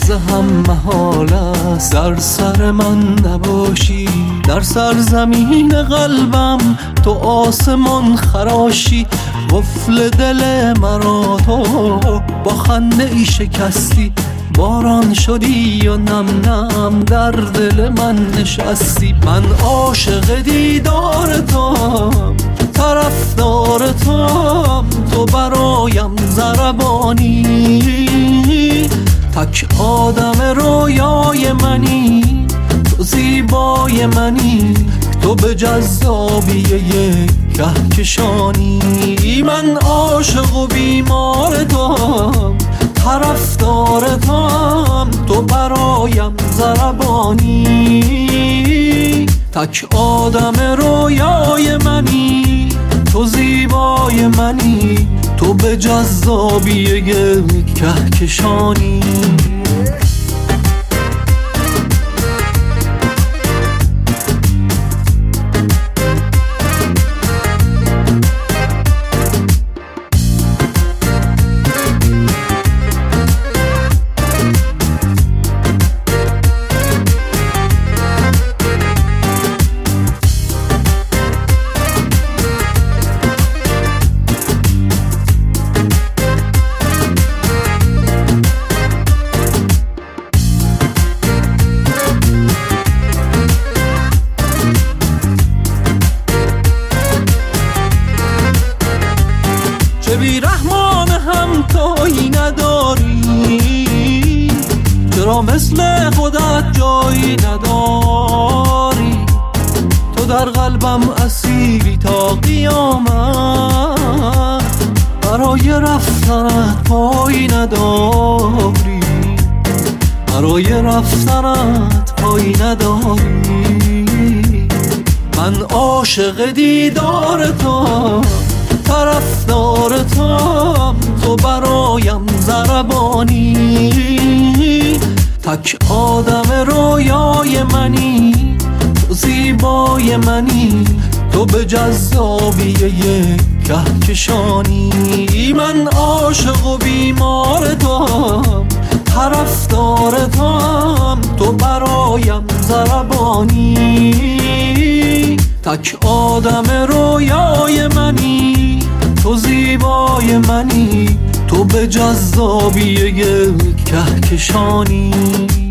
لحظه هم محال است در سر من نباشی. در سرزمین قلبم تو آسمان خراشی. قفل دل مرا تو با خنده ای شکستی. باران شدی و نم نم در دل من نشستی. من عاشق دیدار توام، طرفدار توام، تو برایم ضربانی. تک آدم رویای منی، تو زیبای منی، تو به جذابی یک کهکشانی. من عاشق و بیمار توام، طرفدار توام، تو برایم ضربانی. تک آدم رویای منی، تو زیبای منی، تو به جذابی یک کهکشانی. چه بیرحمان هم تویی نداری، چرا مثل خودت جایی نداری. تو در قلبم اسیری تا قیامت، برای رفتنت پایی نداری، برای رفتنت پایی نداری. من عاشق دیدار تو، طرفدار توام، تو برایم ضربانی. تک آدم رویای منی، تو زیبای منی، تو به جذابی یک کهکشانی. من عاشق و بیمار توام، طرفدار توام، تو برایم ضربانی. تک آدم رویای منی، تو زیبای منی، تو به جذابی یک کهکشانی.